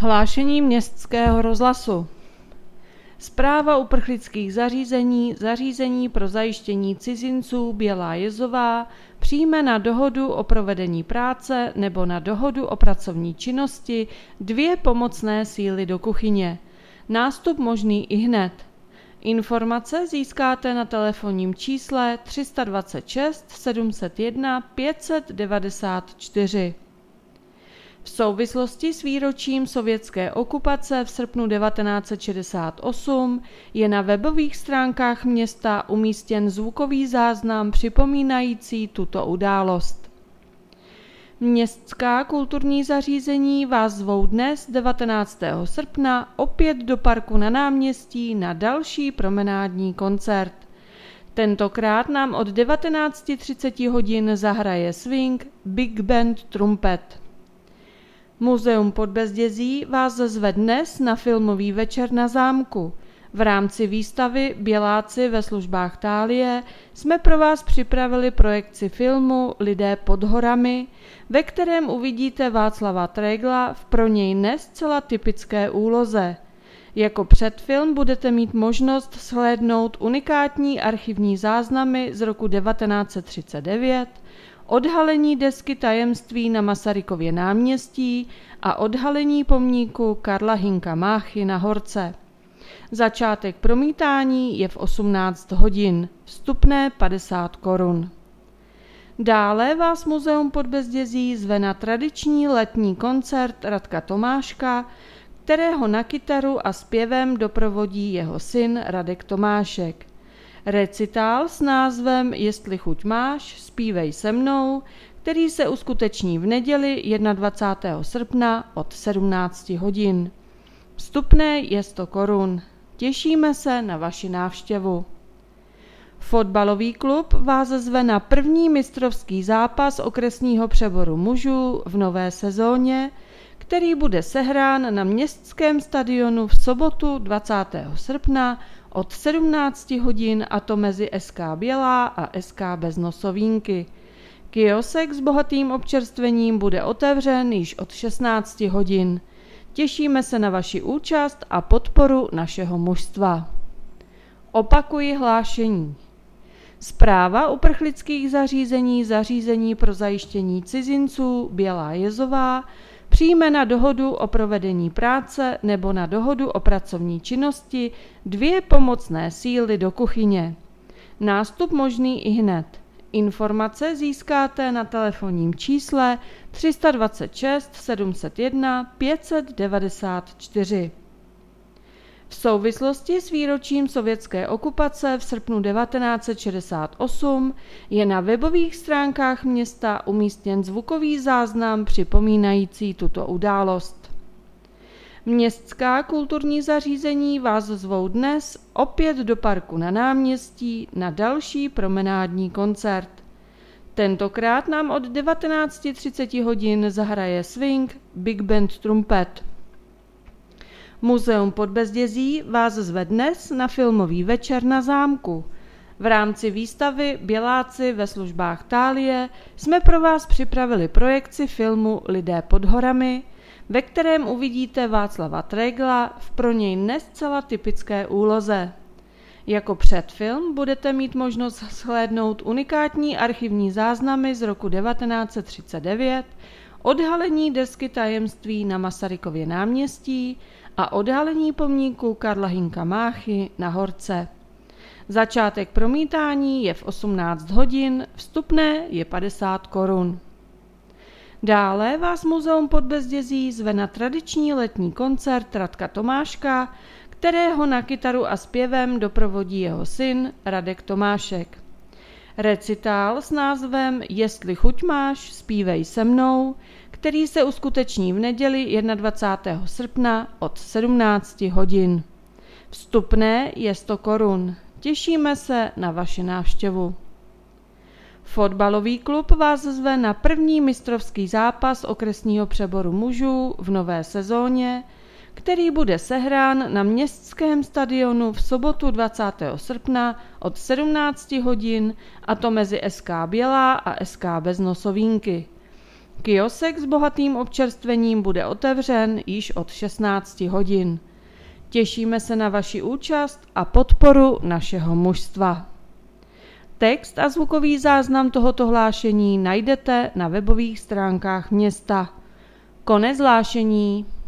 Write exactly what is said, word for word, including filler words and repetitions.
Hlášení Městského rozhlasu. Správa uprchlických zařízení, zařízení pro zajištění cizinců Bělá Jezová přijme na dohodu o provedení práce nebo na dohodu o pracovní činnosti dvě pomocné síly do kuchyně. Nástup možný ihned. Informace získáte na telefonním čísle tři sta dvacet šest sedm set jedna pět set devadesát čtyři. V souvislosti s výročím sovětské okupace v srpnu devatenáct set šedesát osm je na webových stránkách města umístěn zvukový záznam připomínající tuto událost. Městská kulturní zařízení vás zvou dnes devatenáctého srpna opět do parku na náměstí na další promenádní koncert. Tentokrát nám od devatenáct třicet hodin zahraje swing Big Band Trumpet. Muzeum Podbezdězí vás zve dnes na filmový večer na zámku. V rámci výstavy Běláci ve službách Thálie jsme pro vás připravili projekci filmu Lidé pod horami, ve kterém uvidíte Václava Tregla v pro něj ne zcela typické úloze. Jako předfilm budete mít možnost shlédnout unikátní archivní záznamy z roku devatenáct set třicet devět, odhalení desky tajemství na Masarykově náměstí a odhalení pomníku Karla Hynka Máchy na Horce. Začátek promítání je v osmnáct hodin, vstupné padesát korun. Dále vás Muzeum Podbezdězí zve na tradiční letní koncert Radka Tomáška, kterého na kytaru a zpěvem doprovodí jeho syn Radek Tomášek. Recitál s názvem Jestli chuť máš, zpívej se mnou, který se uskuteční v neděli dvacátého prvního srpna od sedmnáct hodin. Vstupné je sto korun. Těšíme se na vaši návštěvu. Fotbalový klub vás zve na první mistrovský zápas okresního přeboru mužů v nové sezóně, který bude sehrán na městském stadionu v sobotu dvacátého srpna od sedmnáct hodin, a to mezi S K Bělá a S K Beznosovínky. Kiosek s bohatým občerstvením bude otevřen již od šestnáct hodin. Těšíme se na vaši účast a podporu našeho mužstva. Opakuji hlášení. Správa uprchlických zařízení, zařízení pro zajištění cizinců Bělá Jezová přijme na dohodu o provedení práce nebo na dohodu o pracovní činnosti dvě pomocné síly do kuchyně. Nástup možný ihned. Informace získáte na telefonním čísle tři sta dvacet šest sedm set jedna pět set devadesát čtyři. V souvislosti s výročím sovětské okupace v srpnu devatenáct set šedesát osm je na webových stránkách města umístěn zvukový záznam připomínající tuto událost. Městská kulturní zařízení vás zvou dnes opět do parku na náměstí na další promenádní koncert. Tentokrát nám od devatenáct třicet hodin zahraje swing Big Band Trumpet. Muzeum Podbezdězí vás zve dnes na filmový večer na zámku. V rámci výstavy Běláci ve službách Thálie jsme pro vás připravili projekci filmu Lidé pod horami, ve kterém uvidíte Václava Tregla v pro něj ne zcela typické úloze. Jako předfilm budete mít možnost shlédnout unikátní archivní záznamy z roku devatenáct set třicet devět, odhalení desky tajemství na Masarykově náměstí a odhalení pomníku Karla Hynka Máchy na Horce. Začátek promítání je v osmnáct hodin, vstupné je padesát korun. Dále vás Muzeum Podbezdězí zve na tradiční letní koncert Radka Tomáška, kterého na kytaru a zpěvem doprovodí jeho syn Radek Tomášek. Recitál s názvem Jestli chuť máš, zpívej se mnou, který se uskuteční v neděli dvacátého prvního srpna od sedmnáct hodin. Vstupné je sto korun. Těšíme se na vaši návštěvu. Fotbalový klub vás zve na první mistrovský zápas okresního přeboru mužů v nové sezóně, který bude sehrán na městském stadionu v sobotu dvacátého srpna od sedmnáct hodin, a to mezi S K Bělá a S K Beznosovínky. Kiosek s bohatým občerstvením bude otevřen již od šestnácti hodin. Těšíme se na vaši účast a podporu našeho mužstva. Text a zvukový záznam tohoto hlášení najdete na webových stránkách města. Konec hlášení.